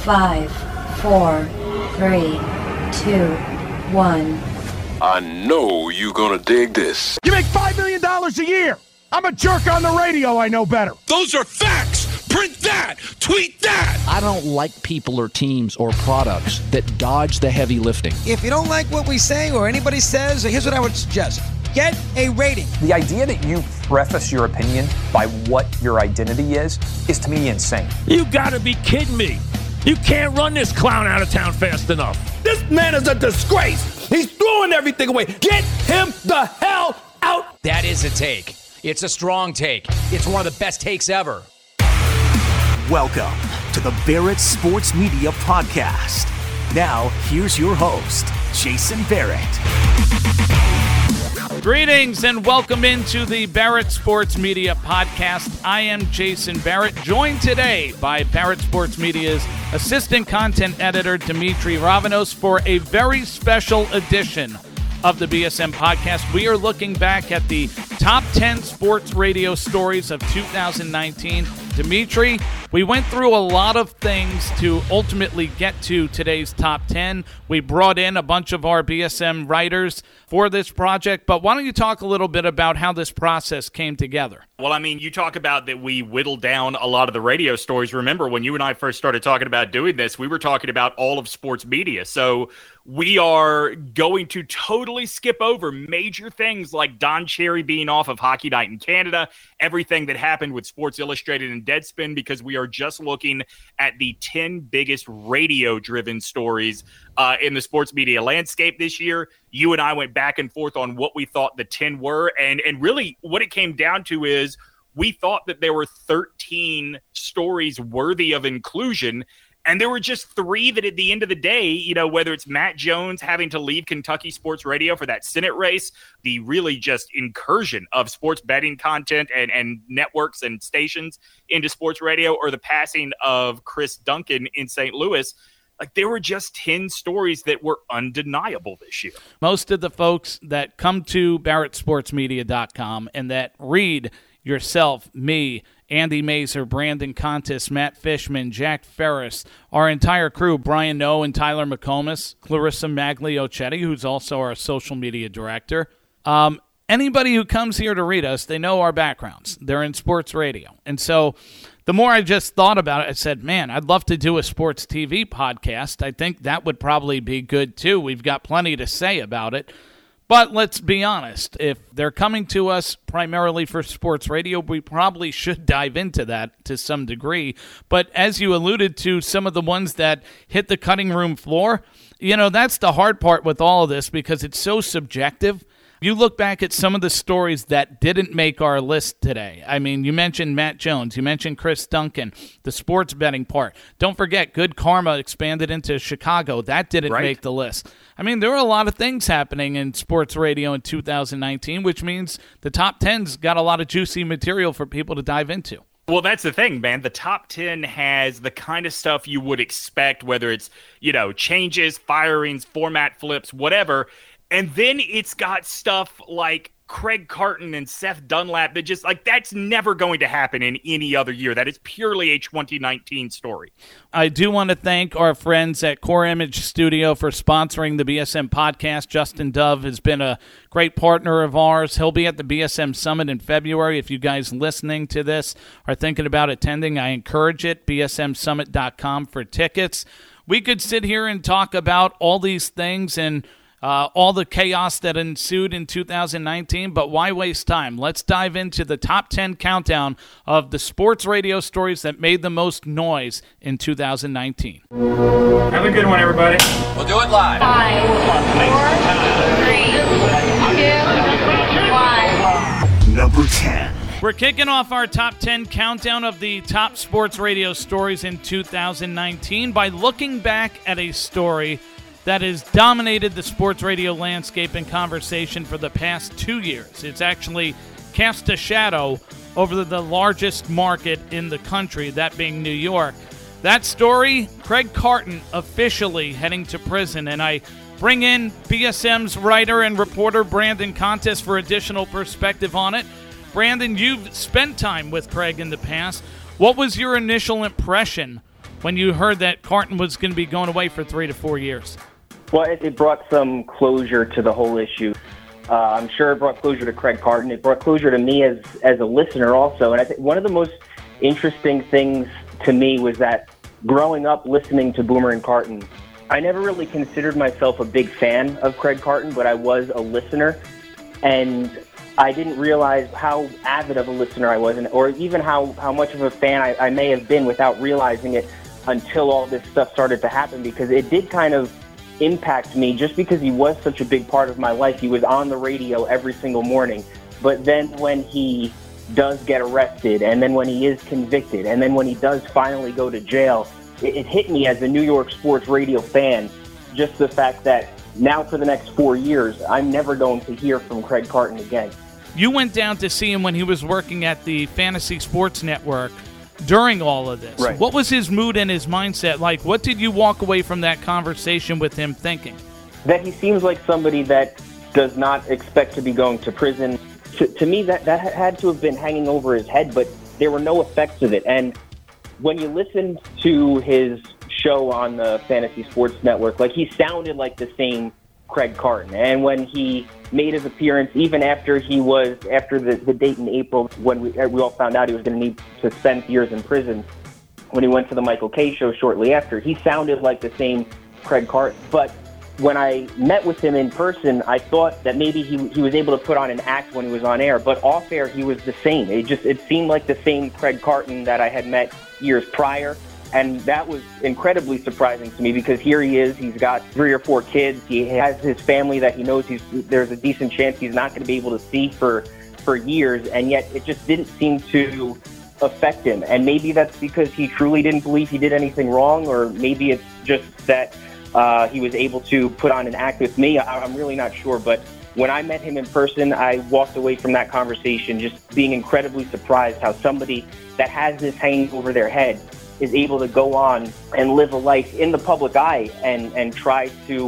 5, 4, 3, 2, 1. I know you're gonna dig this. You make $5 million a year. I'm a jerk on the radio. I know better. Those are facts. Print that. Tweet that. I don't like people or teams or products that dodge the heavy lifting. If you don't like what we say or anybody says, here's what I would suggest. Get a rating. The idea that you preface your opinion by what your identity is to me insane. You gotta be kidding me. You can't run this clown out of town fast enough. This man is a disgrace. He's throwing everything away. Get him the hell out. That is a take. It's a strong take. It's one of the best takes ever. Welcome to the Barrett Sports Media Podcast. Now, here's your host, Jason Barrett. Greetings and welcome into the Barrett Sports Media Podcast. I am Jason Barrett, joined today by Barrett Sports Media's Assistant Content Editor, Dimitri Ravanos, for a very special edition of the BSM Podcast. We are looking back at the top 10 sports radio stories of 2019. Dimitri, we went through a lot of things to ultimately get to today's top 10. We brought in a bunch of our BSM writers for this project, but why don't you talk a little bit about how this process came together? Well, I mean, you talk about that we whittled down a lot of the radio stories. Remember, when you and I first started talking about doing this, we were talking about all of sports media. So we are going to totally skip over major things like Don Cherry being off of Hockey Night in Canada, everything that happened with Sports Illustrated and Deadspin, because we are just looking at the 10 biggest radio-driven stories in the sports media landscape this year. You and I went back and forth on what we thought the 10 were, and really what it came down to is we thought that there were 13 stories worthy of inclusion, and there were just 3 that at the end of the day, you know, whether it's Matt Jones having to leave Kentucky Sports Radio for that Senate race, the really just incursion of sports betting content and networks and stations into sports radio, or the passing of Chris Duncan in St. Louis, like there were just 10 stories that were undeniable this year. Most of the folks that come to BarrettSportsMedia.com and that read yourself, me, Andy Mazer, Brandon Contis, Matt Fishman, Jack Ferris, our entire crew, Brian Noe and Tyler McComas, Clarissa Magliochetti, who's also our social media director. Anybody who comes here to read us, they know our backgrounds. They're in sports radio. And so the more I just thought about it, I said, man, I'd love to do a sports TV podcast. I think that would probably be good too. We've got plenty to say about it. But let's be honest, if they're coming to us primarily for sports radio, we probably should dive into that to some degree. But as you alluded to, some of the ones that hit the cutting room floor, you know, that's the hard part with all of this because it's so subjective. You look back at some of the stories that didn't make our list today. I mean, you mentioned Matt Jones. You mentioned Chris Duncan, the sports betting part. Don't forget, Good Karma expanded into Chicago. That didn't make the list. I mean, there were a lot of things happening in sports radio in 2019, which means the top 10's got a lot of juicy material for people to dive into. Well, that's the thing, man. The top 10 has the kind of stuff you would expect, whether it's, you know, changes, firings, format flips, whatever. And then it's got stuff like Craig Carton and Seth Dunlap that just, like, that's never going to happen in any other year. That is purely a 2019 story. I do want to thank our friends at Core Image Studio for sponsoring the BSM podcast. Justin Dove has been a great partner of ours. He'll be at the BSM Summit in February. If you guys listening to this are thinking about attending, I encourage it. BSMSummit.com for tickets. We could sit here and talk about all these things and all the chaos that ensued in 2019, but why waste time? Let's dive into the top 10 countdown of the sports radio stories that made the most noise in 2019. Have a good one, everybody. We'll do it live. 5, 4, 3, 2, 1. Number 10. We're kicking off our top 10 countdown of the top sports radio stories in 2019 by looking back at a story that has dominated the sports radio landscape and conversation for the past 2 years. It's actually cast a shadow over the largest market in the country, that being New York. That story, Craig Carton officially heading to prison, and I bring in BSM's writer and reporter Brandon Contis for additional perspective on it. Brandon, you've spent time with Craig in the past. What was your initial impression when you heard that Carton was going to be going away for 3 to 4 years? Well, it brought some closure to the whole issue. I'm sure it brought closure to Craig Carton. It brought closure to me as a listener also. And I think one of the most interesting things to me was that growing up listening to Boomer and Carton, I never really considered myself a big fan of Craig Carton, but I was a listener. And I didn't realize how avid of a listener I was, or even how much of a fan I may have been without realizing it until all this stuff started to happen, because it did kind of impact me just because he was such a big part of my life. He was on the radio every single morning. But then when he does get arrested, and then when he is convicted, and then when he does finally go to jail, it hit me as a New York sports radio fan, just the fact that now for the next 4 years, I'm never going to hear from Craig Carton again. You went down to see him when he was working at the Fantasy Sports Network during all of this. Right. What was his mood and his mindset like? What did you walk away from that conversation with him thinking? That he seems like somebody that does not expect to be going to prison. To me, that had to have been hanging over his head, but there were no effects of it. And when you listened to his show on the Fantasy Sports Network, like, he sounded like the same Craig Carton. And when he made his appearance, even after the date in April, when we all found out he was going to need to spend years in prison, when he went to the Michael Kay show shortly after, he sounded like the same Craig Carton. But when I met with him in person, I thought that maybe he was able to put on an act when he was on air, but off air he was the same. It seemed like the same Craig Carton that I had met years prior. And that was incredibly surprising to me, because here he is, he's got 3 or 4 kids, he has his family that he knows there's a decent chance he's not going to be able to see for years, and yet it just didn't seem to affect him. And maybe that's because he truly didn't believe he did anything wrong, or maybe it's just that he was able to put on an act with me. I'm really not sure, but when I met him in person, I walked away from that conversation just being incredibly surprised how somebody that has this hanging over their head is able to go on and live a life in the public eye and try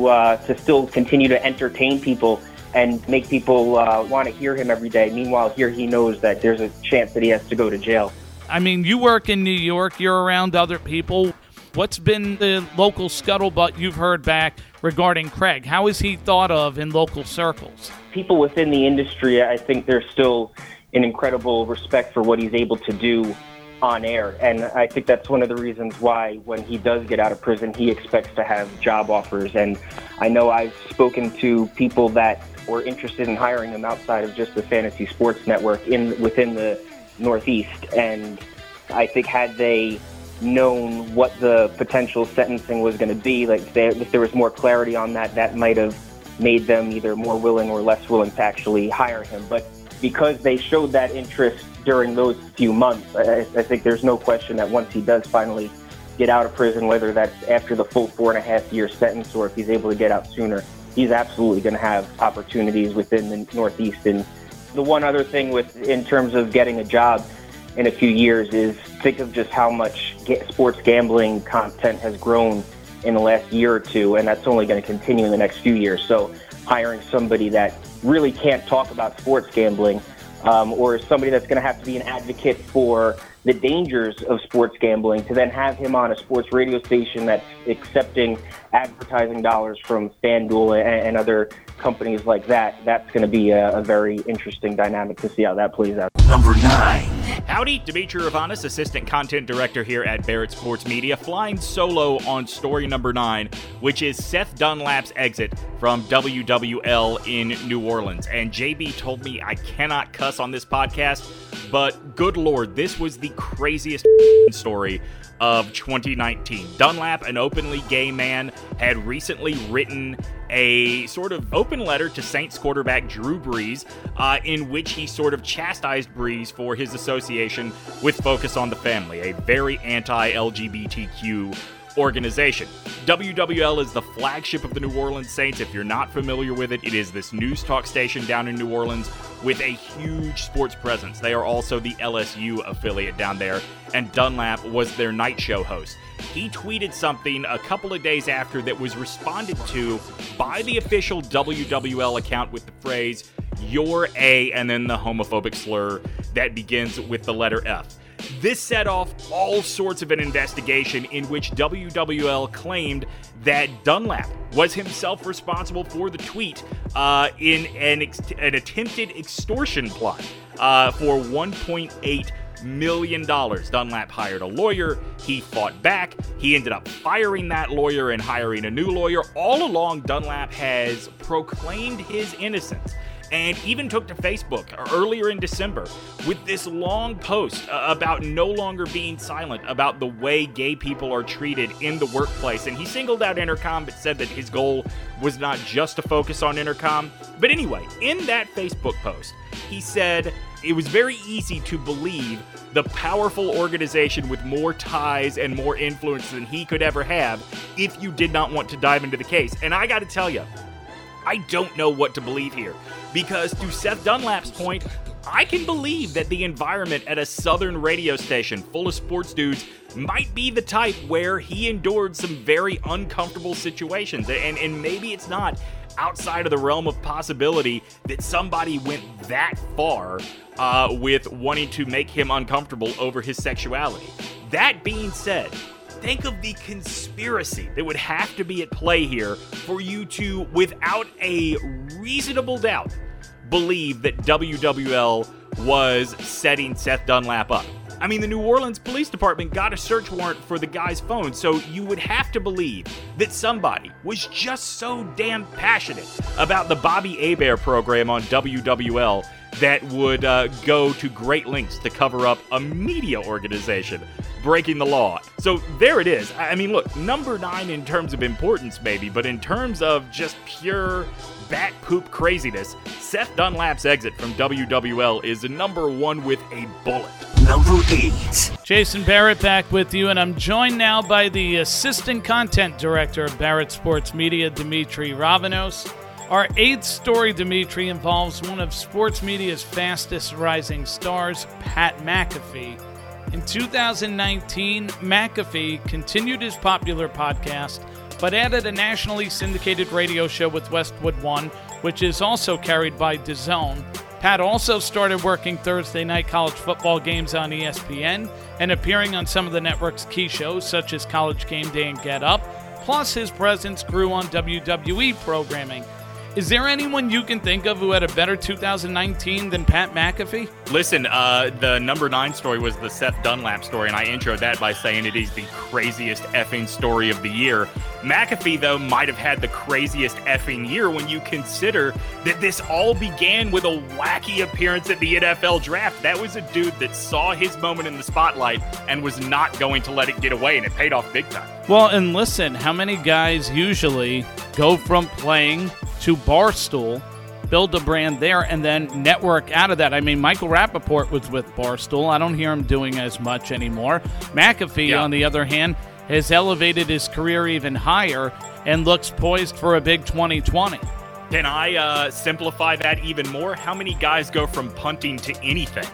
to still continue to entertain people and make people want to hear him every day. Meanwhile, here he knows that there's a chance that he has to go to jail. I mean, you work in New York, you're around other people. What's been the local scuttlebutt you've heard back regarding Craig? How is he thought of in local circles? People within the industry, I think there's still an incredible respect for what he's able to do on air. And I think that's one of the reasons why when he does get out of prison, he expects to have job offers. And I know I've spoken to people that were interested in hiring him outside of just the Fantasy Sports Network within the Northeast. And I think had they known what the potential sentencing was going to be, like if there was more clarity on that, that might have made them either more willing or less willing to actually hire him. But because they showed that interest during those few months, I think there's no question that once he does finally get out of prison, whether that's after the full 4.5-year sentence or if he's able to get out sooner, he's absolutely going to have opportunities within the Northeast. And the one other thing in terms of getting a job in a few years is think of just how much sports gambling content has grown in the last year or two, and that's only going to continue in the next few years. So hiring somebody that really can't talk about sports gambling, or somebody that's going to have to be an advocate for the dangers of sports gambling, to then have him on a sports radio station that's accepting advertising dollars from FanDuel and other companies like that, that's going to be a very interesting dynamic to see how that plays out. Number 9. Howdy, Dimitri Ravanis, Assistant Content Director here at Barrett Sports Media, flying solo on story number 9, which is Seth Dunlap's exit from WWL in New Orleans. And JB told me I cannot cuss on this podcast, but good Lord, this was the craziest story of 2019. Dunlap, an openly gay man, had recently written a sort of open letter to Saints quarterback Drew Brees, in which he sort of chastised Brees for his association with Focus on the Family, a very anti-LGBTQ organization. WWL is the flagship of the New Orleans Saints. If you're not familiar with it, it is this news talk station down in New Orleans with a huge sports presence. They are also the LSU affiliate down there, and Dunlap was their night show host. He tweeted something a couple of days after that was responded to by the official WWL account with the phrase, "You're a," and then the homophobic slur that begins with the letter F. This set off all sorts of an investigation in which WWL claimed that Dunlap was himself responsible for the tweet in an attempted extortion plot for $1.8 million. Dunlap hired a lawyer. He fought back. He ended up firing that lawyer and hiring a new lawyer. All along, Dunlap has proclaimed his innocence and even took to Facebook earlier in December with this long post about no longer being silent about the way gay people are treated in the workplace. And he singled out Intercom, but said that his goal was not just to focus on Intercom. But anyway, in that Facebook post, he said it was very easy to believe the powerful organization with more ties and more influence than he could ever have if you did not want to dive into the case. And I got to tell you, I don't know what to believe here, because to Seth Dunlap's point, I can believe that the environment at a southern radio station full of sports dudes might be the type where he endured some very uncomfortable situations, and maybe it's not outside of the realm of possibility that somebody went that far with wanting to make him uncomfortable over his sexuality. That being said, think of the conspiracy that would have to be at play here for you to, without a reasonable doubt, believe that WWL was setting Seth Dunlap up. I mean, the New Orleans Police Department got a search warrant for the guy's phone, so you would have to believe that somebody was just so damn passionate about the Bobby Hebert program on WWL that would go to great lengths to cover up a media organization breaking the law. So there it is. I mean, look, number 9 in terms of importance maybe, but in terms of just pure bat poop craziness, Seth Dunlap's exit from WWL is number 1 with a bullet. Number 8. Jason Barrett back with you, and I'm joined now by the Assistant Content Director of Barrett Sports Media, Dimitri Ravanos. Our 8th story, Dimitri, involves one of sports media's fastest rising stars, Pat McAfee. In 2019, McAfee continued his popular podcast, but added a nationally syndicated radio show with Westwood One, which is also carried by DAZN. Pat also started working Thursday night college football games on ESPN and appearing on some of the network's key shows, such as College Game Day and Get Up. Plus, his presence grew on WWE programming. Is there anyone you can think of who had a better 2019 than Pat McAfee? Listen, the number 9 story was the Seth Dunlap story, and I introed that by saying it is the craziest effing story of the year. McAfee, though, might have had the craziest effing year when you consider that this all began with a wacky appearance at the NFL draft. That was a dude that saw his moment in the spotlight and was not going to let it get away, and it paid off big time. Well, and listen, how many guys usually go from playing to Barstool, build a brand there, and then network out of that? I mean, Michael Rappaport was with Barstool. I don't hear him doing as much anymore. McAfee, on the other hand, has elevated his career even higher and looks poised for a big 2020. Can I simplify that even more? How many guys go from punting to anything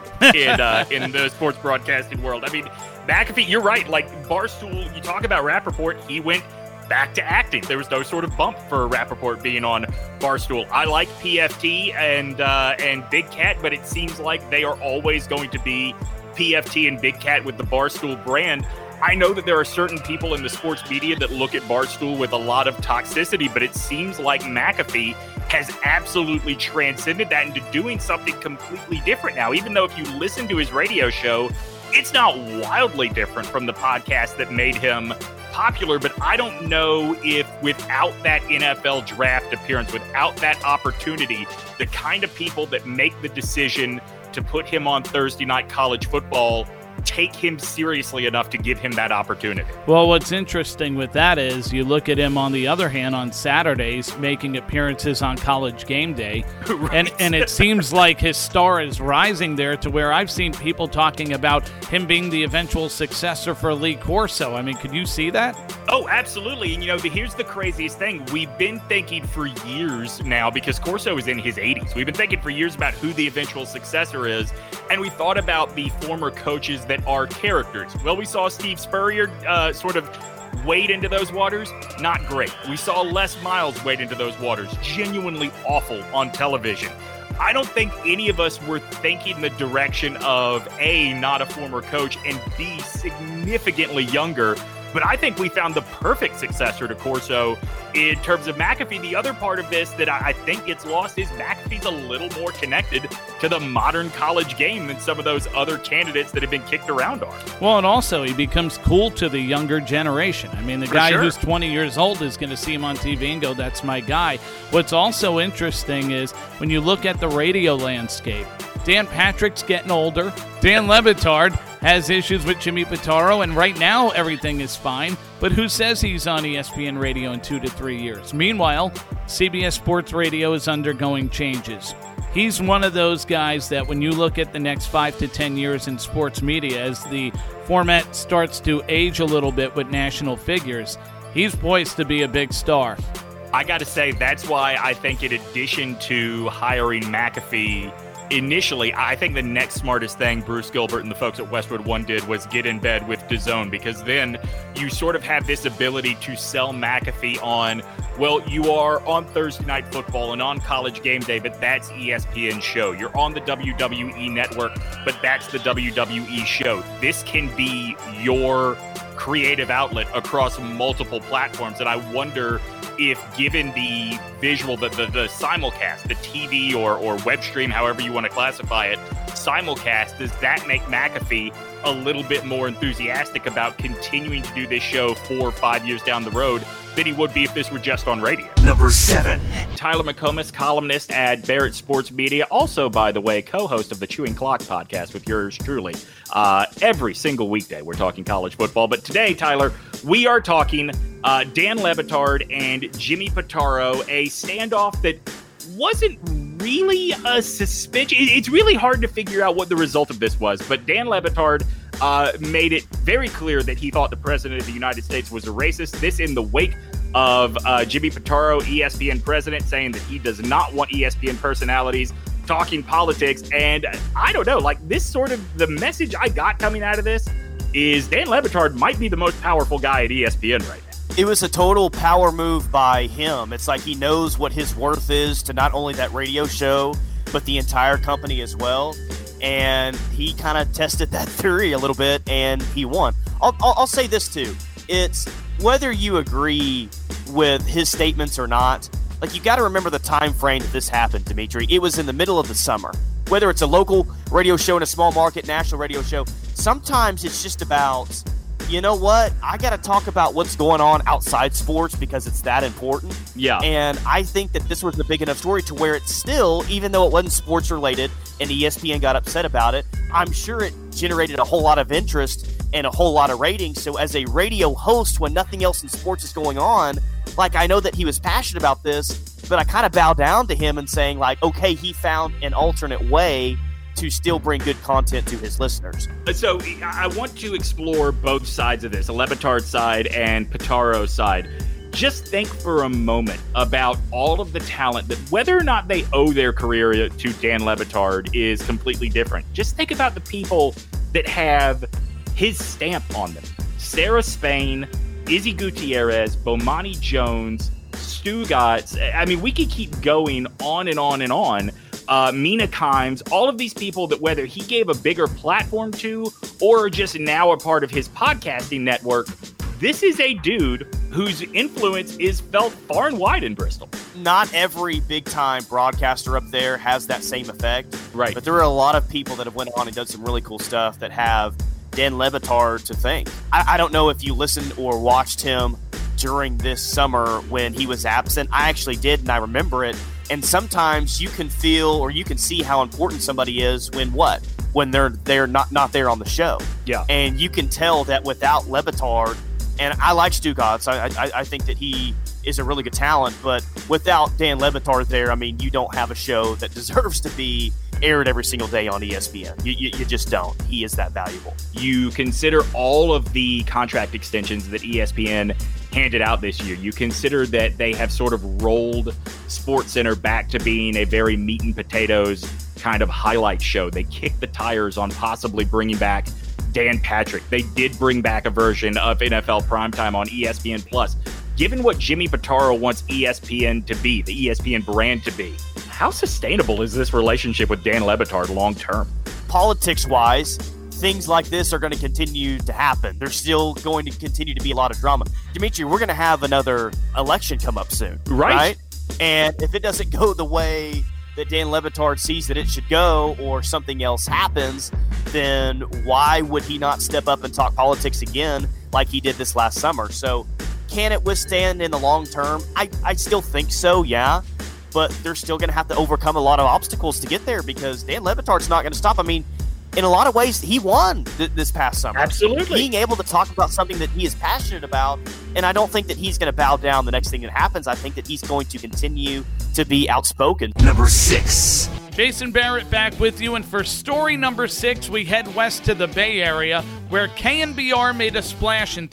in the sports broadcasting world? I mean, McAfee, you're right. Like Barstool, you talk about Rappaport, he went back to acting. There was no sort of bump for Rappaport being on Barstool. I like PFT and Big Cat, but it seems like they are always going to be PFT and Big Cat with the Barstool brand. I know that there are certain people in the sports media that look at Barstool with a lot of toxicity, but it seems like McAfee has absolutely transcended that into doing something completely different now. Even though if you listen to his radio show, it's not wildly different from the podcast that made him popular, but I don't know if without that NFL draft appearance, without that opportunity, the kind of people that make the decision to put him on Thursday night college football take him seriously enough to give him that opportunity. Well, what's interesting with that is you look at him on the other hand on Saturdays making appearances on College Game Day, right. and it seems like his star is rising there to where I've seen people talking about him being the eventual successor for Lee Corso. I mean, could you see that? Oh, absolutely. And, here's the craziest thing. We've been thinking for years now, because Corso is in his 80s, we've been thinking for years about who the eventual successor is, and we thought about the former coaches that are characters. Well, we saw Steve Spurrier sort of wade into those waters. Not great. We saw Les Miles wade into those waters. Genuinely awful on television. I don't think any of us were thinking the direction of A, not a former coach, and B, significantly younger. But I think we found the perfect successor to Corso in terms of McAfee. The other part of this that I think gets lost is McAfee's a little more connected to the modern college game than some of those other candidates that have been kicked around are. Well, and also he becomes cool to the younger generation. I mean, the guy who's 20 years old is going to see him on TV and go, that's my guy. What's also interesting is when you look at the radio landscape, Dan Patrick's getting older. Dan Le Batard has issues with Jimmy Pitaro, and right now everything is fine. But who says he's on ESPN Radio in 2 to 3 years? Meanwhile, CBS Sports Radio is undergoing changes. He's one of those guys that when you look at the next 5 to 10 years in sports media, as the format starts to age a little bit with national figures, he's poised to be a big star. I got to say, that's why I think in addition to hiring McAfee initially, I think the next smartest thing Bruce Gilbert and the folks at Westwood One did was get in bed with DAZN, because then you sort of have this ability to sell McAfee on, well, you are on Thursday Night Football and on College Game Day, but that's ESPN's show. You're on the WWE Network, but that's the WWE show. This can be your creative outlet across multiple platforms, and I wonder if, given the visual, the simulcast, the TV or web stream, however you want to classify it, simulcast, does that make McAfee a little bit more enthusiastic about continuing to do this show 4 or 5 years down the road than he would be if this were just on radio? Number 7. Tyler McComas, columnist at Barrett Sports Media, also, by the way, co-host of the Chewing Clock podcast with yours truly. Every single weekday we're talking college football, but today, Tyler, we are talking Dan Le Batard and Jimmy Pitaro, a standoff that wasn't really a suspension. It's really hard to figure out what the result of this was, but Dan Le Batard made it very clear that he thought the president of the United States was a racist. This in the wake of Jimmy Pitaro, ESPN president, saying that he does not want ESPN personalities talking politics. And I don't know, like, this sort of, the message I got coming out of this is Dan Le Batard might be the most powerful guy at ESPN right now. It was a total power move by him. It's like he knows what his worth is to not only that radio show, but the entire company as well. And he kind of tested that theory a little bit, and he won. I'll say this, too. It's whether you agree with his statements or not, like, you got to remember the time frame that this happened, Dimitri. It was in the middle of the summer. Whether it's a local radio show in a small market, national radio show, sometimes it's just about, you know what, I got to talk about what's going on outside sports because it's that important. Yeah. And I think that this was a big enough story to where it's still, even though it wasn't sports related and ESPN got upset about it, I'm sure it generated a whole lot of interest and a whole lot of ratings. So as a radio host, when nothing else in sports is going on, like, I know that he was passionate about this, but I kind of bow down to him and saying, like, okay, he found an alternate way to still bring good content to his listeners. So I want to explore both sides of this, the Le Batard side and Pitaro's side. Just think for a moment about all of the talent that, whether or not they owe their career to Dan Le Batard, is completely different. Just think about the people that have his stamp on them. Sarah Spain, Izzy Gutierrez, Bomani Jones, Stu Gatz. I mean, we could keep going on and on and on. Mina Kimes, all of these people that, whether he gave a bigger platform to or just now a part of his podcasting network, this is a dude whose influence is felt far and wide in Bristol. Not every big-time broadcaster up there has that same effect. Right. But there are a lot of people that have went on and done some really cool stuff that have Dan Le Batard to thank. I don't know if you listened or watched him during this summer when he was absent. I actually did, and I remember it. And sometimes you can feel or you can see how important somebody is when they're not there on the show. Yeah. And you can tell that without Le Batard, and I like Stu Gatz. I think that he is a really good talent, but without Dan Le Batard there, I mean, you don't have a show that deserves to be aired every single day on ESPN. You just don't. He is that valuable. You consider all of the contract extensions that ESPN handed out this year. You consider that they have sort of rolled SportsCenter back to being a very meat and potatoes kind of highlight show. They kicked the tires on possibly bringing back Dan Patrick. They did bring back a version of NFL Primetime on ESPN+. Given what Jimmy Pitaro wants ESPN to be, the ESPN brand to be, how sustainable is this relationship with Dan Le Batard long term? Politics-wise, things like this are going to continue to happen. There's still going to continue to be a lot of drama. Dimitri, we're going to have another election come up soon, right? And if it doesn't go the way that Dan Le Batard sees that it should go, or something else happens, then why would he not step up and talk politics again like he did this last summer? So can it withstand in the long term? I still think so, yeah. But they're still going to have to overcome a lot of obstacles to get there, because Dan Le Batard's not going to stop. I mean, in a lot of ways, he won this past summer. Absolutely. Being able to talk about something that he is passionate about, and I don't think that he's going to bow down the next thing that happens. I think that he's going to continue to be outspoken. Number 6. Jason Barrett back with you, and for story number 6, we head west to the Bay Area, where KNBR made a splash in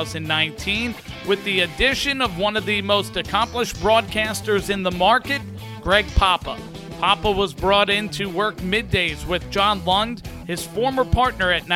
2019 with the addition of one of the most accomplished broadcasters in the market, Greg Papa. Papa was brought in to work middays with John Lund, his former partner at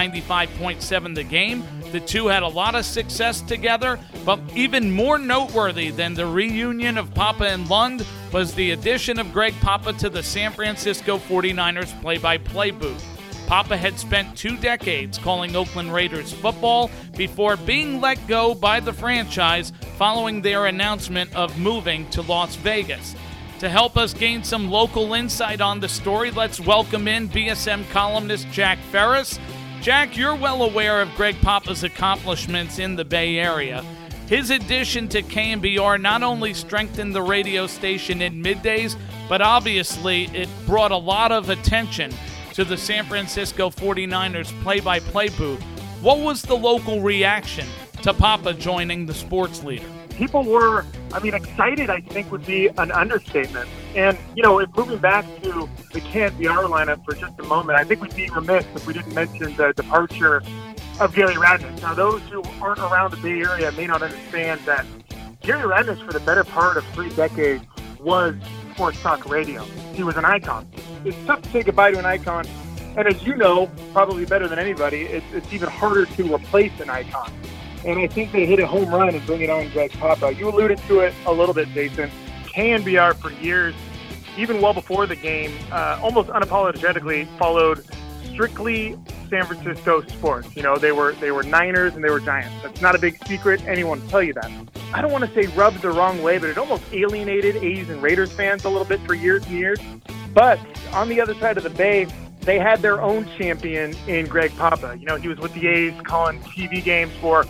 95.7 The Game. The two had a lot of success together, but even more noteworthy than the reunion of Papa and Lund was the addition of Greg Papa to the San Francisco 49ers play-by-play booth. Papa had spent 2 decades calling Oakland Raiders football before being let go by the franchise following their announcement of moving to Las Vegas. To help us gain some local insight on the story, let's welcome in BSM columnist Jack Ferris. Jack, you're well aware of Greg Papa's accomplishments in the Bay Area. His addition to KNBR not only strengthened the radio station in middays, but obviously it brought a lot of attention to the San Francisco 49ers play-by-play booth. What was the local reaction to Papa joining the sports leader? People were, excited, I think, would be an understatement. And, if moving back to the KNBR lineup for just a moment, I think we'd be remiss if we didn't mention the departure of Gary Radnich. Now, those who aren't around the Bay Area may not understand that Gary Radnich, for the better part of 3 decades, was sports talk radio. He was an icon. It's tough to say goodbye to an icon. And as you know, probably better than anybody, it's even harder to replace an icon. And I think they hit a home run and bring it on Greg Papa. You alluded to it a little bit, Jason. KNBR for years, even well before the game, almost unapologetically followed strictly San Francisco sports. They were Niners and they were Giants. That's not a big secret. Anyone will tell you that. I don't want to say rubbed the wrong way, but it almost alienated A's and Raiders fans a little bit for years and years. But on the other side of the Bay, they had their own champion in Greg Papa. He was with the A's calling TV games for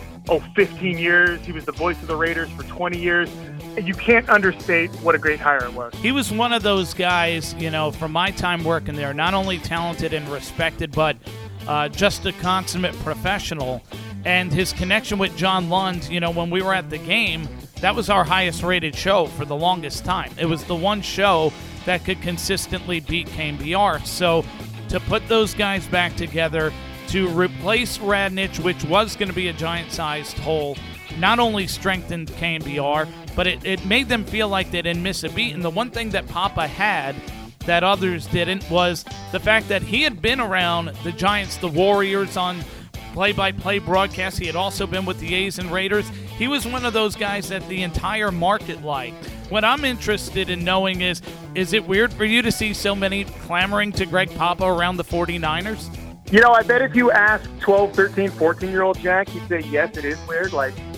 15 years. He was the voice of the Raiders for 20 years. You can't understate what a great hire it was. He was one of those guys, from my time working there, not only talented and respected, but just a consummate professional. And his connection with John Lund, when we were at the game, that was our highest rated show for the longest time. It was the one show that could consistently beat KNBR. So to put those guys back together, to replace Radnich, which was going to be a giant-sized hole, not only strengthened KNBR, but it made them feel like they didn't miss a beat. And the one thing that Papa had that others didn't was the fact that he had been around the Giants, the Warriors on play-by-play broadcasts. He had also been with the A's and Raiders. He was one of those guys that the entire market liked. What I'm interested in knowing is it weird for you to see so many clamoring to Greg Papa around the 49ers? I bet if you ask 12, 13, 14-year-old Jack, he'd say, yes, it is weird.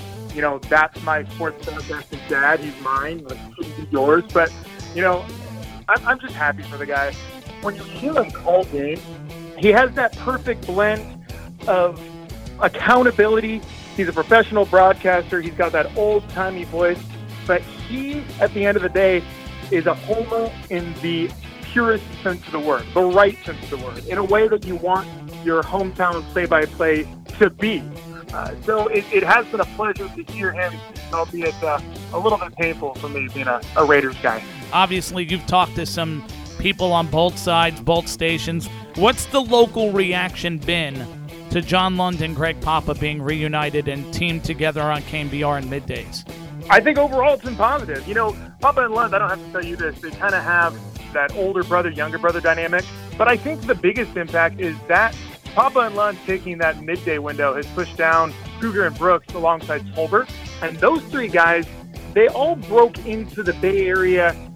That's my sports broadcasting dad. He's mine. It shouldn't be yours. But, I'm just happy for the guy. When you hear him call games, he has that perfect blend of accountability. He's a professional broadcaster. He's got that old-timey voice. But he, at the end of the day, is a homer in the purest sense of the word, the right sense of the word, in a way that you want your hometown play-by-play to be. So it has been a pleasure to hear him, albeit a little bit painful for me being a Raiders guy. Obviously, you've talked to some people on both sides, both stations. What's the local reaction been to John Lund and Greg Papa being reunited and teamed together on KNBR in middays? I think overall it's been positive. Papa and Lund, I don't have to tell you this, they kind of have that older brother, younger brother dynamic. But I think the biggest impact is that Papa and Lund taking that midday window has pushed down Kruger and Brooks alongside Tolbert. And those 3 guys, they all broke into the Bay Area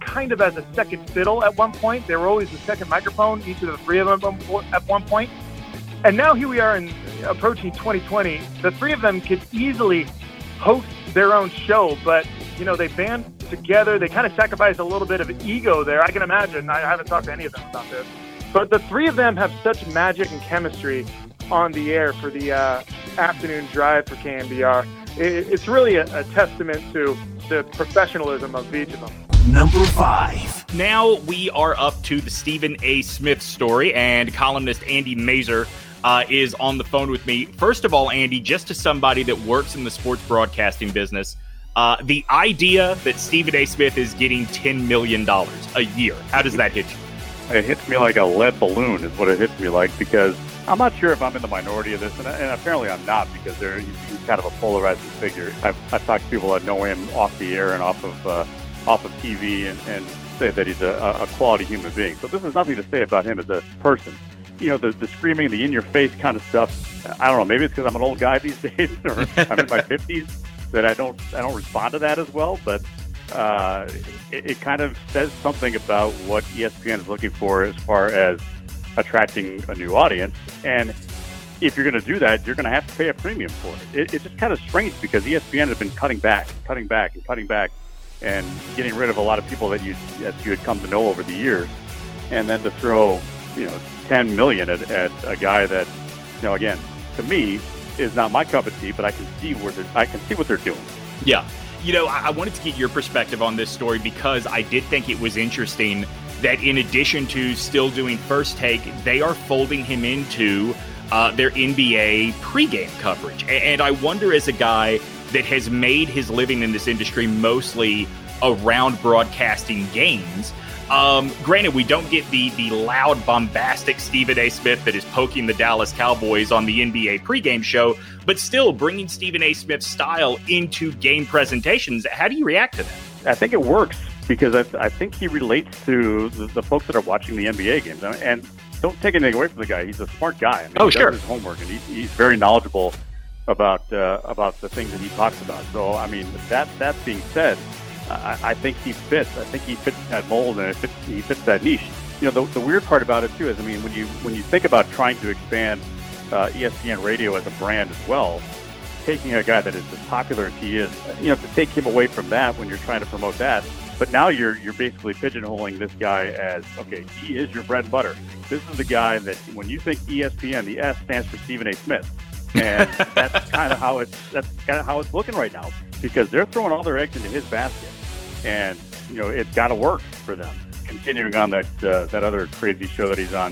kind of as a second fiddle at one point. They were always the second microphone, each of the three of them at one point. And now here we are approaching 2020. The three of them could easily host their own show, but, they band together. They kind of sacrifice a little bit of ego there. I can imagine. I haven't talked to any of them about this. But the three of them have such magic and chemistry on the air for the afternoon drive for KNBR. It's really a testament to the professionalism of each of them. Number 5. Now we are up to the Stephen A. Smith story, and columnist Andy Mazer is on the phone with me. First of all, Andy, just as somebody that works in the sports broadcasting business, the idea that Stephen A. Smith is getting $10 million a year, how does that hit you? It hits me like a lead balloon is what it hits me like, because I'm not sure if I'm in the minority of this, and apparently I'm not, because he's kind of a polarizing figure. I've talked to people that know him off the air and off of TV and say that he's a quality human being. So this is nothing to say about him as a person. The screaming, the in-your-face kind of stuff, I don't know, maybe it's because I'm an old guy these days, or I'm in my 50s, that I don't respond to that as well, but it kind of says something about what ESPN is looking for as far as attracting a new audience. And if you're going to do that, you're going to have to pay a premium for it. It's just kind of strange, because ESPN has been cutting back, and getting rid of a lot of people that you had come to know over the years. And then to throw, $10 million at a guy that, again, to me, is not my cup of tea, but I can see what they're doing. Yeah. I wanted to get your perspective on this story, because I did think it was interesting that in addition to still doing First Take, they are folding him into their NBA pregame coverage. And I wonder, as a guy that has made his living in this industry mostly around broadcasting games, granted, we don't get the loud, bombastic Stephen A. Smith that is poking the Dallas Cowboys on the NBA pregame show, but still bringing Stephen A. Smith's style into game presentations. How do you react to that? I think it works, because I think he relates to the folks that are watching the NBA games. And don't take anything away from the guy. He's a smart guy. He does his homework, and he's very knowledgeable about the things that he talks about. So, that being said, I think he fits. I think he fits that mold, and he fits that niche. The weird part about it too is, when you think about trying to expand ESPN Radio as a brand as well, taking a guy that is as popular as he is, to take him away from that when you're trying to promote that. But now you're basically pigeonholing this guy as, okay, he is your bread and butter. This is the guy that when you think ESPN, the S stands for Stephen A. Smith, and that's kind of how it's looking right now, because they're throwing all their eggs into his basket, and it's got to work for them. Continuing on that other crazy show that he's on,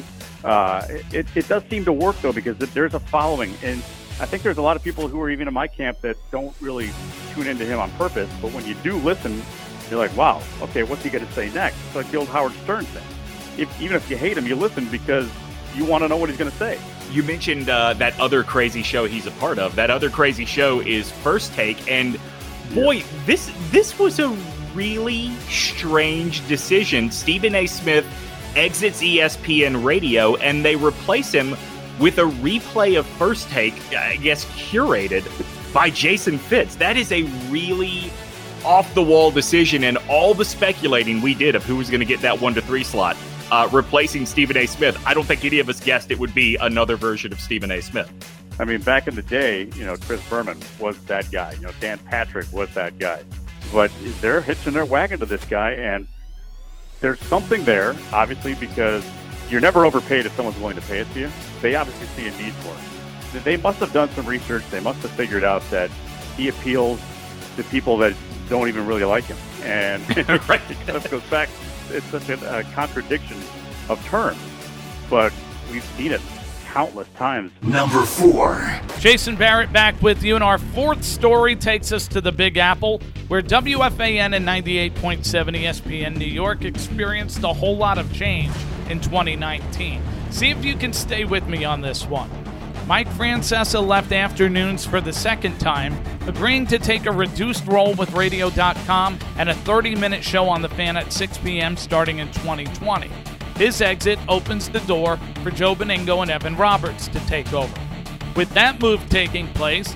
it does seem to work though, because there's a following, and I think there's a lot of people who are even in my camp that don't really tune into him on purpose, but when you do listen, you're like, wow, okay, what's he going to say next? It's like the old Howard Stern thing. Even if you hate him, you listen because you want to know what he's going to say. You mentioned that other crazy show he's a part of. That other crazy show is First Take, and boy, this was a really strange decision. Stephen A. Smith exits ESPN Radio, and they replace him with a replay of First Take, I guess curated by Jason Fitz. That is a really off-the-wall decision, and all the speculating we did of who was going to get that 1 to 3 slot, replacing Stephen A. Smith, I don't think any of us guessed it would be another version of Stephen A. Smith. Back in the day, Chris Berman was that guy. Dan Patrick was that guy. But they're hitching their wagon to this guy, and there's something there, obviously, because you're never overpaid if someone's willing to pay it to you. They obviously see a need for it. They must have done some research. They must have figured out that he appeals to people that don't even really like him. And right. It kind of goes back, it's such a contradiction of terms, but we've seen it countless times. Number 4. Jason Barrett back with you, and our fourth story takes us to the Big Apple, where WFAN and 98.7 ESPN New York experienced a whole lot of change in 2019. See if you can stay with me on this one. Mike Francesa left afternoons for the second time, agreeing to take a reduced role with Radio.com and a 30-minute show on The Fan at 6 p.m. starting in 2020. His exit opens the door for Joe Beningo and Evan Roberts to take over. With that move taking place,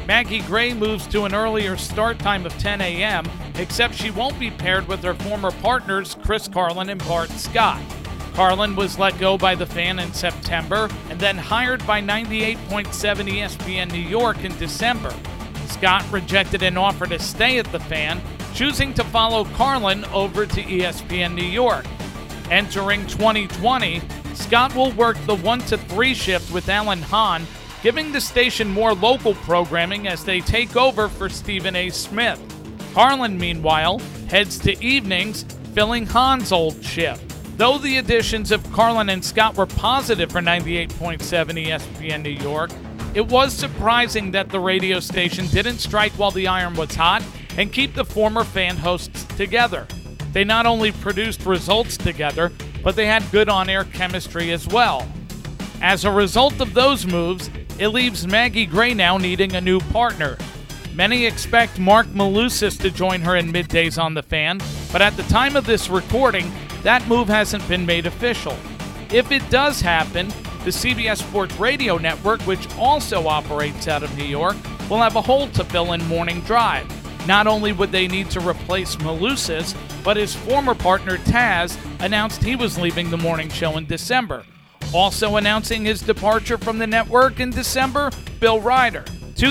Maggie Gray moves to an earlier start time of 10 a.m., except she won't be paired with her former partners Chris Carlin and Bart Scott. Carlin was let go by the Fan in September and then hired by 98.7 ESPN New York in December. Scott rejected an offer to stay at the Fan, choosing to follow Carlin over to ESPN New York. Entering 2020, Scott will work the 1 to 3 shift with Alan Hahn, giving the station more local programming as they take over for Stephen A. Smith. Carlin, meanwhile, heads to evenings, filling Hahn's old shift. Though the additions of Carlin and Scott were positive for 98.7 ESPN New York, it was surprising that the radio station didn't strike while the iron was hot and keep the former Fan hosts together. They not only produced results together, but they had good on-air chemistry as well. As a result of those moves, it leaves Maggie Gray now needing a new partner. Many expect Mark Malusis to join her in middays on the Fan, but at the time of this recording, that move hasn't been made official. If it does happen, the CBS Sports Radio Network, which also operates out of New York, will have a hole to fill in Morning Drive. Not only would they need to replace Malusis, but his former partner Taz announced he was leaving the morning show in December. Also announcing his departure from the network in December, Bill Ryder.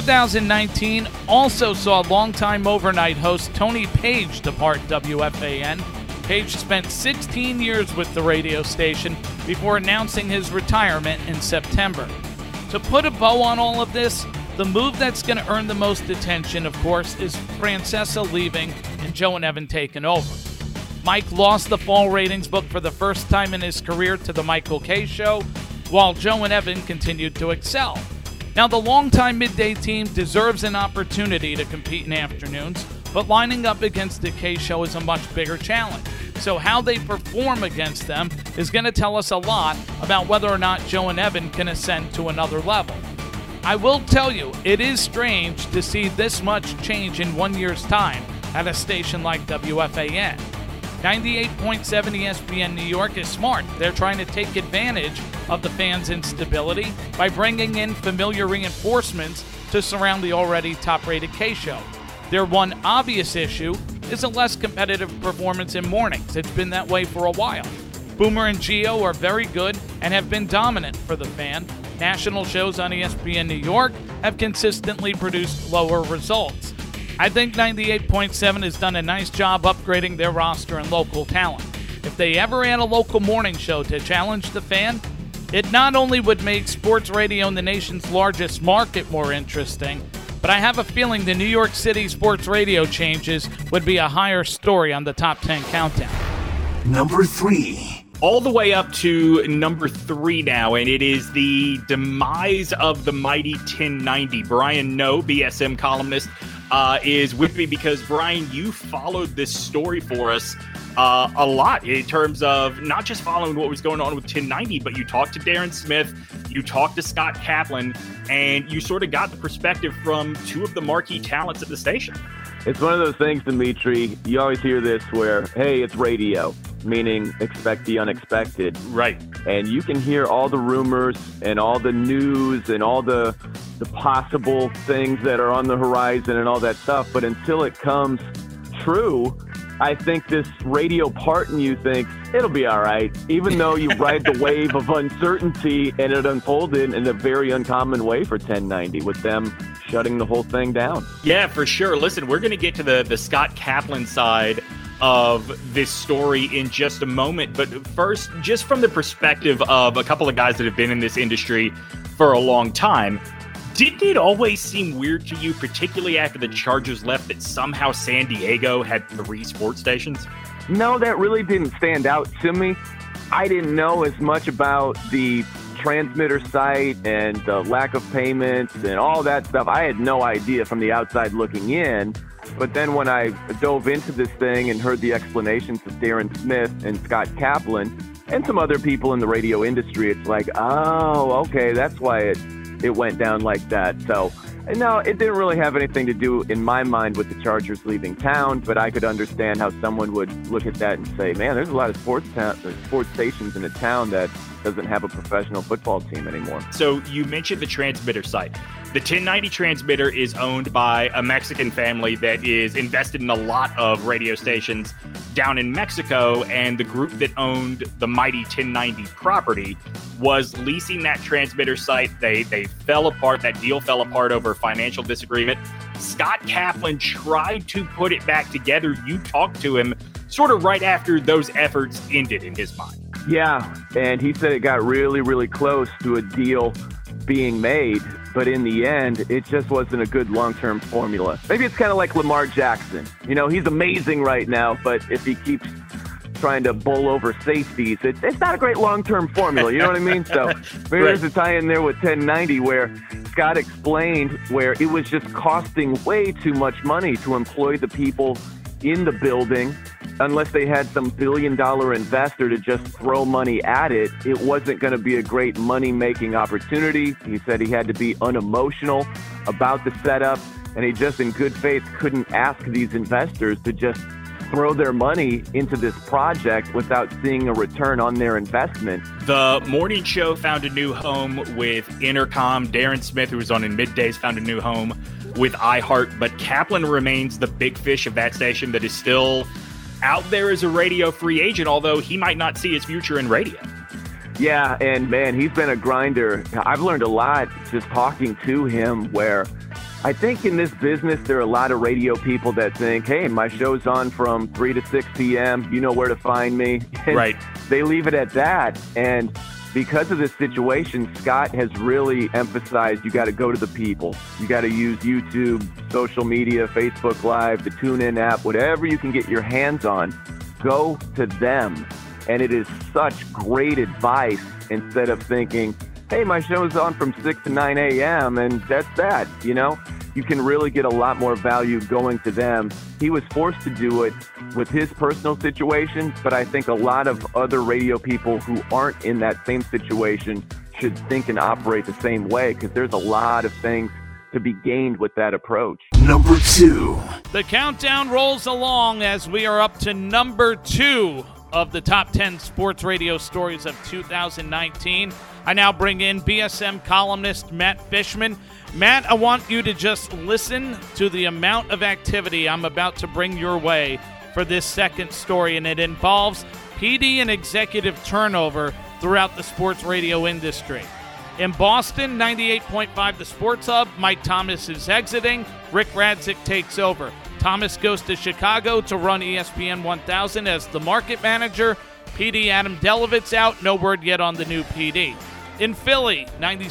2019 also saw longtime overnight host Tony Page depart WFAN. Page spent 16 years with the radio station before announcing his retirement in September. To put a bow on all of this, the move that's going to earn the most attention, of course, is Francesa leaving and Joe and Evan taking over. Mike lost the fall ratings book for the first time in his career to The Michael Kay Show, while Joe and Evan continued to excel. Now, the longtime midday team deserves an opportunity to compete in afternoons, but lining up against the Kay Show is a much bigger challenge. So how they perform against them is going to tell us a lot about whether or not Joe and Evan can ascend to another level. I will tell you, it is strange to see this much change in 1 year's time at a station like WFAN. 98.7 ESPN New York is smart. They're trying to take advantage of the fans' instability by bringing in familiar reinforcements to surround the already top-rated Kay Show. Their one obvious issue is a less competitive performance in mornings. It's been that way for a while. Boomer and Gio are very good and have been dominant for the Fan. National shows on ESPN New York have consistently produced lower results. I think 98.7 has done a nice job upgrading their roster and local talent. If they ever add a local morning show to challenge the Fan, it not only would make sports radio in the nation's largest market more interesting, but I have a feeling the New York City sports radio changes would be a higher story on the top 10 countdown. Number 3. All the way up to number 3 now, and it is the demise of the mighty 1090. Brian No, BSM columnist, is with me because, Brian, you followed this story for us a lot in terms of not just following what was going on with 1090, but you talked to Darren Smith, you talked to Scott Kaplan, and you sort of got the perspective from two of the marquee talents at the station. It's one of those things, Dimitri, you always hear this where, hey, it's radio, meaning expect the unexpected. Right. And you can hear all the rumors and all the news and all the possible things that are on the horizon and all that stuff, but until it comes true, I think this radio part in you thinks it'll be all right, even though you ride the wave of uncertainty, and it unfolded in a very uncommon way for 1090 with them shutting the whole thing down. Yeah, for sure. Listen, we're going to get to the Scott Kaplan side of this story in just a moment. But first, just from the perspective of a couple of guys that have been in this industry for a long time, didn't it always seem weird to you, particularly after the Chargers left, that somehow San Diego had 3 sports stations? No, that really didn't stand out to me. I didn't know as much about the transmitter site and the lack of payments and all that stuff. I had no idea from the outside looking in. But then when I dove into this thing and heard the explanations of Darren Smith and Scott Kaplan and some other people in the radio industry, it's like, oh, okay, that's why it went down like that. So, no, it didn't really have anything to do, in my mind, with the Chargers leaving town, but I could understand how someone would look at that and say, man, there's a lot of sports stations in a town that doesn't have a professional football team anymore. So you mentioned the transmitter site. The 1090 transmitter is owned by a Mexican family that is invested in a lot of radio stations down in Mexico, and the group that owned the mighty 1090 property was leasing that transmitter site. They fell apart. That deal fell apart over financial disagreement. Scott Kaplan tried to put it back together. You talked to him sort of right after those efforts ended in his mind. Yeah, and he said it got really, really close to a deal being made, but in the end, it just wasn't a good long-term formula. Maybe it's kind of like Lamar Jackson. You know, he's amazing right now, but if he keeps trying to bowl over safeties, it's not a great long-term formula, you know what I mean? So maybe there's a tie in there with 1090 where Scott explained where it was just costing way too much money to employ the people in the building. Unless they had some billion-dollar investor to just throw money at it, it wasn't going to be a great money-making opportunity. He said he had to be unemotional about the setup, and he just in good faith couldn't ask these investors to just throw their money into this project without seeing a return on their investment. The morning show found a new home with Intercom. Darren Smith, who was on in middays, found a new home with iHeart, but Kaplan remains the big fish of that station that is still out there as a radio free agent, although he might not see his future in radio. Yeah, and man, he's been a grinder. I've learned a lot just talking to him, where I think in this business there are a lot of radio people that think, hey, my show's on from 3 to 6 p.m., you know where to find me. And right. They leave it at that, and because of this situation, Scott has really emphasized you got to go to the people. You got to use YouTube, social media, Facebook Live, the TuneIn app, whatever you can get your hands on. Go to them. And it is such great advice instead of thinking, hey, my show is on from 6 to 9 a.m. and that's that, you know? You can really get a lot more value going to them. He was forced to do it with his personal situation, but I think a lot of other radio people who aren't in that same situation should think and operate the same way, because there's a lot of things to be gained with that approach. Number 2. The countdown rolls along as we are up to number 2 of the top 10 sports radio stories of 2019. I now bring in BSM columnist Matt Fishman. Matt, I want you to just listen to the amount of activity I'm about to bring your way for this second story, and it involves PD and executive turnover throughout the sports radio industry. In Boston, 98.5 The Sports Hub, Mike Thomas is exiting. Rick Radzik takes over. Thomas goes to Chicago to run ESPN 1000 as the market manager. PD Adam Delovitz out. No word yet on the new PD. In Philly,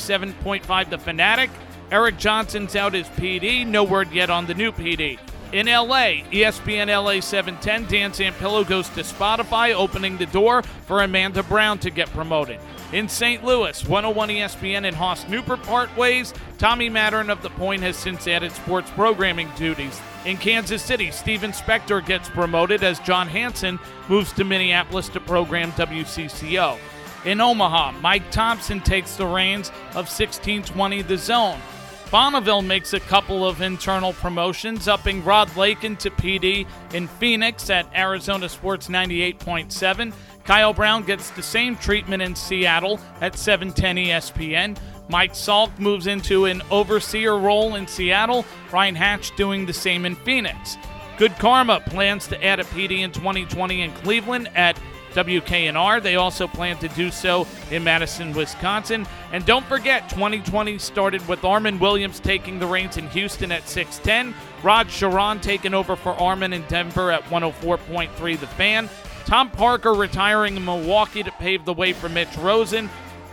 97.5 The Fanatic. Eric Johnson's out as PD. No word yet on the new PD. In LA, ESPN LA 710, Dan Zampillo goes to Spotify, opening the door for Amanda Brown to get promoted. In St. Louis, 101 ESPN and Haas Newport part ways. Tommy Mattern of The Point has since added sports programming duties. In Kansas City, Steven Spector gets promoted as John Hansen moves to Minneapolis to program WCCO. In Omaha, Mike Thompson takes the reins of 1620 The Zone. Bonneville makes a couple of internal promotions, upping Rod Lakin to PD in Phoenix at Arizona Sports 98.7. Kyle Brown gets the same treatment in Seattle at 710 ESPN. Mike Salk moves into an overseer role in Seattle. Ryan Hatch doing the same in Phoenix. Good Karma plans to add a PD in 2020 in Cleveland at WKNR. They also plan to do so in Madison, Wisconsin. And don't forget, 2020 started with Armin Williams taking the reins in Houston at 610. Rod Sharon taking over for Armin in Denver at 104.3 The Fan. Tom Parker retiring in Milwaukee to pave the way for Mitch Rosen.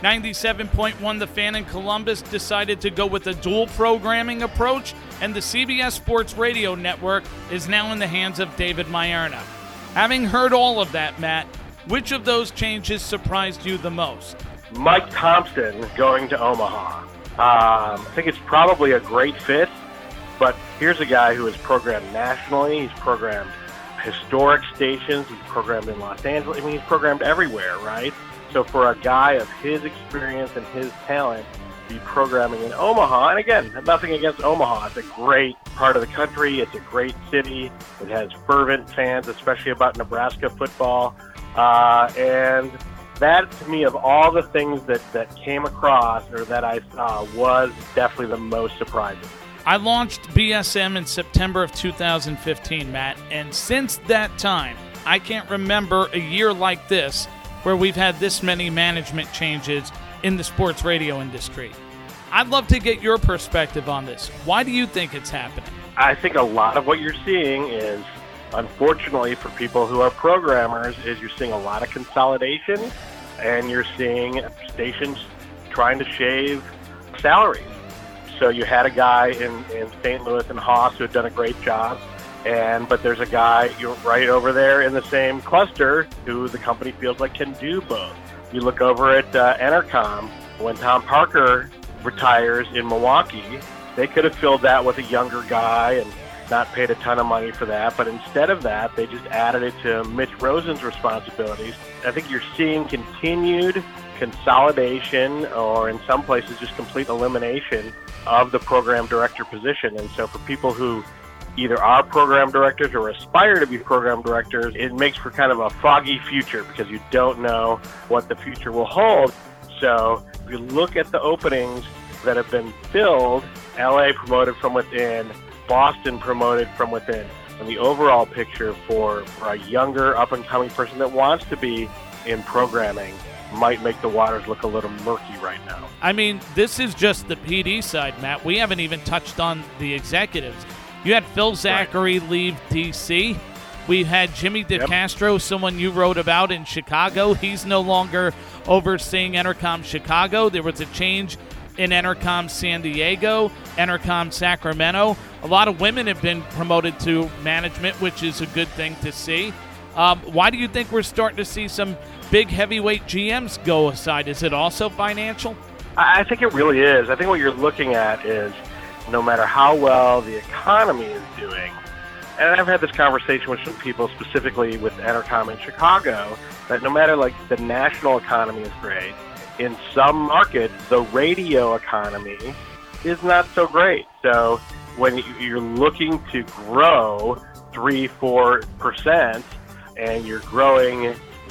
97.1 The Fan in Columbus decided to go with a dual programming approach, and the CBS Sports Radio Network is now in the hands of David Mierna. Having heard all of that, Matt, which of those changes surprised you the most? Mike Thompson going to Omaha. I think it's probably a great fit, but here's a guy who has programmed nationally. He's programmed historic stations. He's programmed in Los Angeles. I mean, he's programmed everywhere, right? So for a guy of his experience and his talent to be programming in Omaha, and again, nothing against Omaha. It's a great part of the country. It's a great city. It has fervent fans, especially about Nebraska football. And that to me, of all the things that came across or that I saw, was definitely the most surprising. I launched BSM in September of 2015, Matt, and since that time, I can't remember a year like this where we've had this many management changes in the sports radio industry. I'd love to get your perspective on this. Why do you think it's happening? I think a lot of what you're seeing is, unfortunately for people who are programmers, is you're seeing a lot of consolidation, and you're seeing stations trying to shave salaries. So you had a guy in St. Louis and Haas who had done a great job, but there's a guy right over there in the same cluster who the company feels like can do both. You look over at Entercom, when Tom Parker retires in Milwaukee, they could have filled that with a younger guy and not paid a ton of money for that, but instead of that, they just added it to Mitch Rosen's responsibilities. I think you're seeing continued consolidation, or in some places just complete elimination of the program director position. And so for people who either are program directors or aspire to be program directors, it makes for kind of a foggy future because you don't know what the future will hold. So if you look at the openings that have been filled, LA promoted from within, Boston promoted from within, and the overall picture for a younger up-and-coming person that wants to be in programming might make the waters look a little murky right now. I mean, this is just the PD side, Matt. We haven't even touched on the executives. You had Phil Zachary leave D.C. We've had Jimmy DeCastro, someone you wrote about in Chicago. He's no longer overseeing Entercom Chicago. There was a change in Entercom San Diego, Entercom Sacramento. A lot of women have been promoted to management, which is a good thing to see. Why do you think we're starting to see some big heavyweight GMs go aside? Is it also financial? I think it really is. I think what you're looking at is no matter how well the economy is doing, and I've had this conversation with some people specifically with Entercom in Chicago, that no matter like the national economy is great, in some markets, the radio economy is not so great. So when you're looking to grow 3-4% and you're growing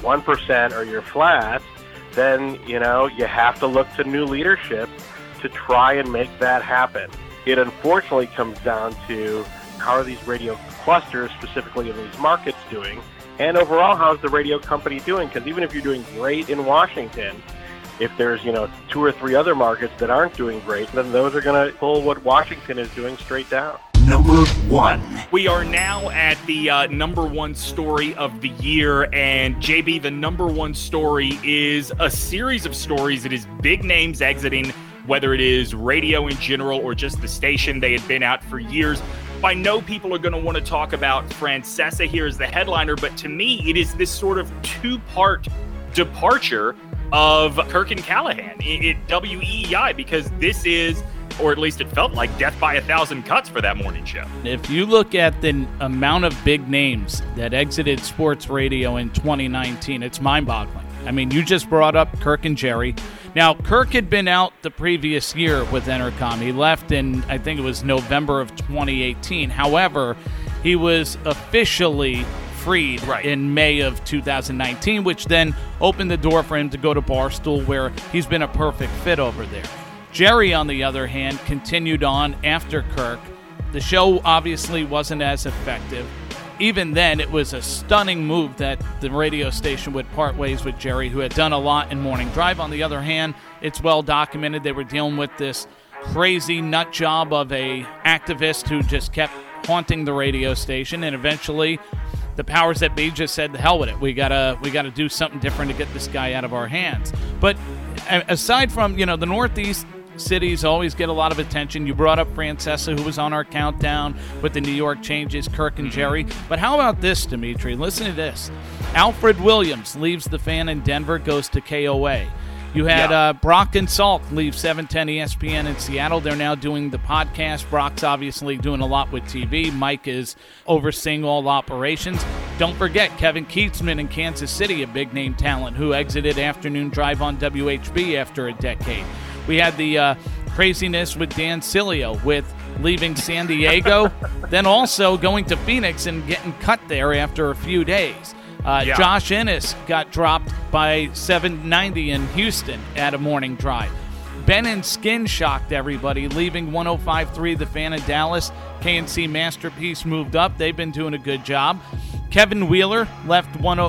1% or you're flat, then, you have to look to new leadership to try and make that happen. It unfortunately comes down to how are these radio clusters, specifically in these markets, doing, and overall, how's the radio company doing? Because even if you're doing great in Washington, if there's, 2 or 3 other markets that aren't doing great, then those are going to pull what Washington is doing straight down. Number 1. We are now at the number 1 story of the year, and JB, the number 1 story is a series of stories. It is big names exiting, whether it is radio in general or just the station. They had been out for years. I know people are going to want to talk about Francesa here as the headliner, but to me, it is this sort of 2-part departure of Kirk and Callahan at WEEI, because this is, or at least it felt like, death by 1,000 cuts for that morning show. If you look at the amount of big names that exited sports radio in 2019, it's mind-boggling. I mean, you just brought up Kirk and Jerry. Now, Kirk had been out the previous year with Entercom. He left in, I think it was November of 2018. However, he was officially freed in May of 2019, which then opened the door for him to go to Barstool, where he's been a perfect fit over there. Jerry, on the other hand, continued on after Kirk. The show obviously wasn't as effective. Even then, it was a stunning move that the radio station would part ways with Jerry, who had done a lot in Morning Drive. On the other hand, it's well documented they were dealing with this crazy nut job of a activist who just kept haunting the radio station, and eventually the powers that be just said, the hell with it. We gotta do something different to get this guy out of our hands. But aside from, the Northeast cities always get a lot of attention. You brought up Francesa, who was on our countdown with the New York changes, Kirk and Jerry. But how about this, Dimitri? Listen to this. Alfred Williams leaves the Fan in Denver, goes to KOA. You had Brock and Salk leave 710 ESPN in Seattle. They're now doing the podcast. Brock's obviously doing a lot with TV. Mike is overseeing all operations. Don't forget Kevin Keatsman in Kansas City, a big-name talent who exited Afternoon Drive on WHB after a decade. We had the craziness with Dan Cilio with leaving San Diego, then also going to Phoenix and getting cut there after a few days. Josh Ennis got dropped by 790 in Houston at a morning drive. Ben and Skin shocked everybody, leaving 105.3 The Fan in Dallas. KNC Masterpiece moved up. They've been doing a good job. Kevin Wheeler left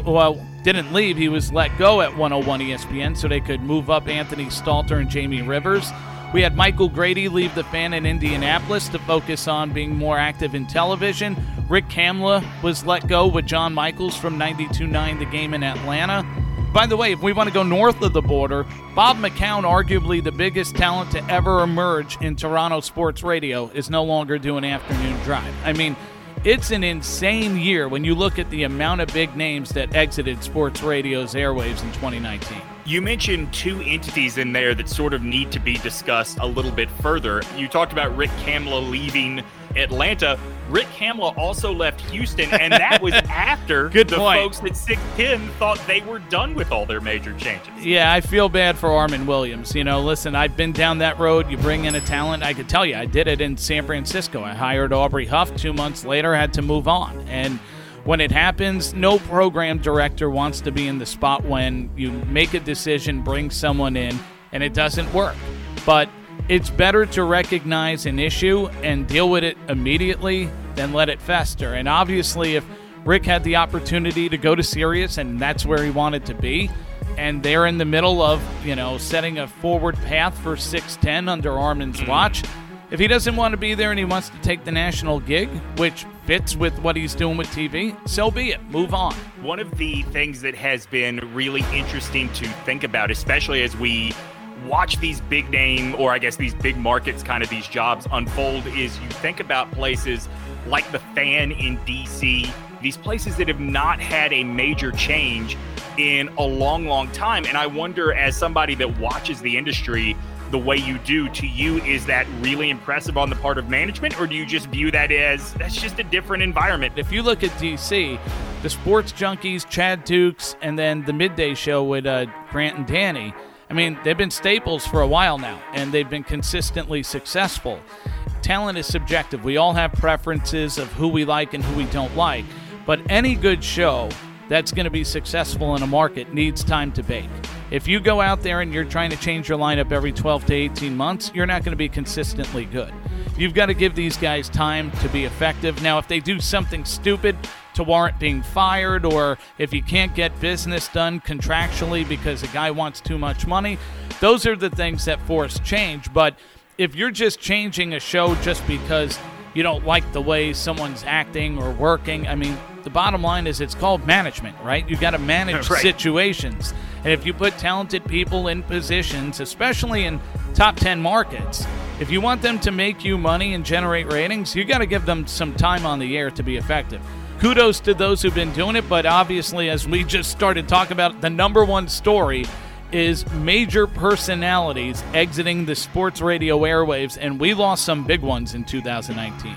didn't leave. He was let go at 101 ESPN so they could move up Anthony Stalter and Jamie Rivers. We had Michael Grady leave The Fan in Indianapolis to focus on being more active in television. Rick Kamla was let go with John Michaels from 92.9 The Game in Atlanta. By the way, if we want to go north of the border, Bob McCown, arguably the biggest talent to ever emerge in Toronto sports radio, is no longer doing afternoon drive. I mean, it's an insane year when you look at the amount of big names that exited sports radio's airwaves in 2019. You mentioned two entities in there that sort of need to be discussed a little bit further. You talked about Rick Kamla leaving Atlanta. Rick Kamla also left Houston, and that was after the folks at 610 thought they were done with all their major changes. Yeah, I feel bad for Armin Williams. You know, listen, I've been down that road. You bring in a talent. I could tell you, I did it in San Francisco. I hired Aubrey Huff. 2 months later, had to move on. And when it happens, no program director wants to be in the spot when you make a decision, bring someone in, and it doesn't work. But it's better to recognize an issue and deal with it immediately than let it fester. And obviously, if Rick had the opportunity to go to Sirius and that's where he wanted to be, and they're in the middle of, setting a forward path for 610 under Armin's watch, if he doesn't want to be there and he wants to take the national gig, which fits with what he's doing with TV, so be it. Move on. One of the things that has been really interesting to think about, especially as we watch these big name, or I guess these big markets, kind of these jobs unfold, is you think about places like the Fan in DC, these places that have not had a major change in a long, long time. And I wonder, as somebody that watches the industry the way you do, to you, is that really impressive on the part of management, or do you just view that as that's just a different environment? If you look at DC, the Sports Junkies, Chad Dukes, and then the Midday Show with Grant and Danny, I mean, they've been staples for a while now, and they've been consistently successful. Talent is subjective. We all have preferences of who we like and who we don't like, but any good show that's going to be successful in a market needs time to bake. If you go out there and you're trying to change your lineup every 12 to 18 months, you're not going to be consistently good. You've got to give these guys time to be effective. Now, if they do something stupid to warrant being fired, or if you can't get business done contractually because a guy wants too much money, those are the things that force change. But if you're just changing a show just because you don't like the way someone's acting or working, I mean, the bottom line is it's called management, right? You got to manage situations. And if you put talented people in positions, especially in top 10 markets, if you want them to make you money and generate ratings, you got to give them some time on the air to be effective. Kudos to those who've been doing it, but obviously, as we just started talking about, the number one story is major personalities exiting the sports radio airwaves, and we lost some big ones in 2019.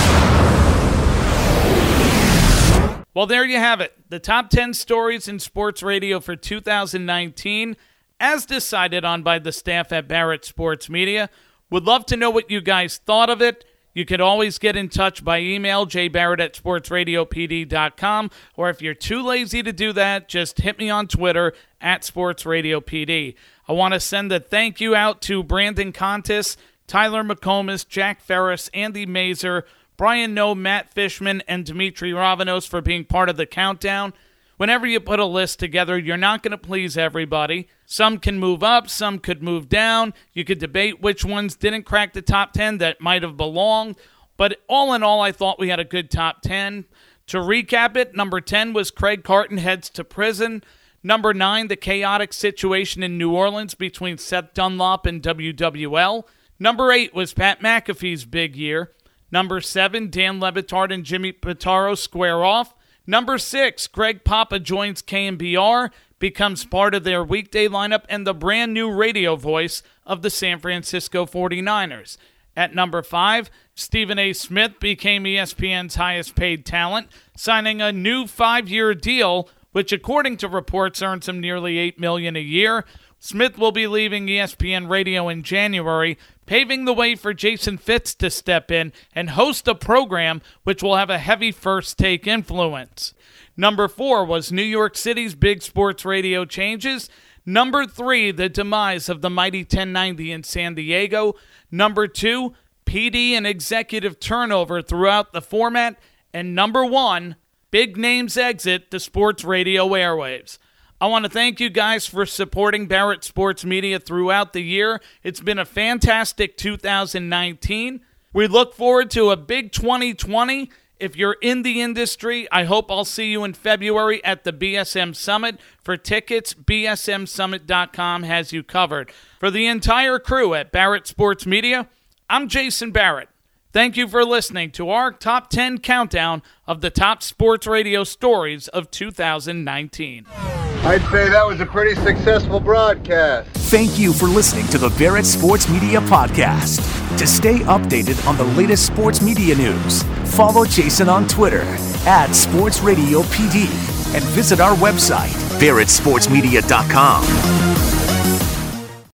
Well, there you have it. The top 10 stories in sports radio for 2019, as decided on by the staff at Barrett Sports Media. Would love to know what you guys thought of it. You could always get in touch by email, jbarrett@sportsradiopd.com, or if you're too lazy to do that, just hit me on Twitter @sportsradiopd. I want to send a thank you out to Brandon Contis, Tyler McComas, Jack Ferris, Andy Mazer, Brian No, Matt Fishman, and Dimitri Ravanos for being part of the countdown. Whenever you put a list together, you're not going to please everybody. Some can move up, some could move down. You could debate which ones didn't crack the top 10 that might have belonged. But all in all, I thought we had a good top 10. To recap it, number 10 was Craig Carton heads to prison. Number 9, the chaotic situation in New Orleans between Seth Dunlop and WWL. Number 8 was Pat McAfee's big year. Number 7, Dan Le Batard and Jimmy Pitaro square off. Number 6, Greg Papa joins KMBR, becomes part of their weekday lineup and the brand new radio voice of the San Francisco 49ers. At number 5, Stephen A. Smith became ESPN's highest paid talent, signing a new 5-year deal, which according to reports earns him nearly $8 million a year. Smith will be leaving ESPN Radio in January, paving the way for Jason Fitz to step in and host a program which will have a heavy first take influence. Number 4 was New York City's big sports radio changes. Number 3, the demise of the mighty 1090 in San Diego. Number 2, PD and executive turnover throughout the format. And number 1, big names exit the sports radio airwaves. I want to thank you guys for supporting Barrett Sports Media throughout the year. It's been a fantastic 2019. We look forward to a big 2020. If you're in the industry, I hope I'll see you in February at the BSM Summit. For tickets, bsmsummit.com has you covered. For the entire crew at Barrett Sports Media, I'm Jason Barrett. Thank you for listening to our Top 10 countdown of the top sports radio stories of 2019. I'd say that was a pretty successful broadcast. Thank you for listening to the Barrett Sports Media Podcast. To stay updated on the latest sports media news, follow Jason on Twitter @SportsRadioPD and visit our website, barrettsportsmedia.com.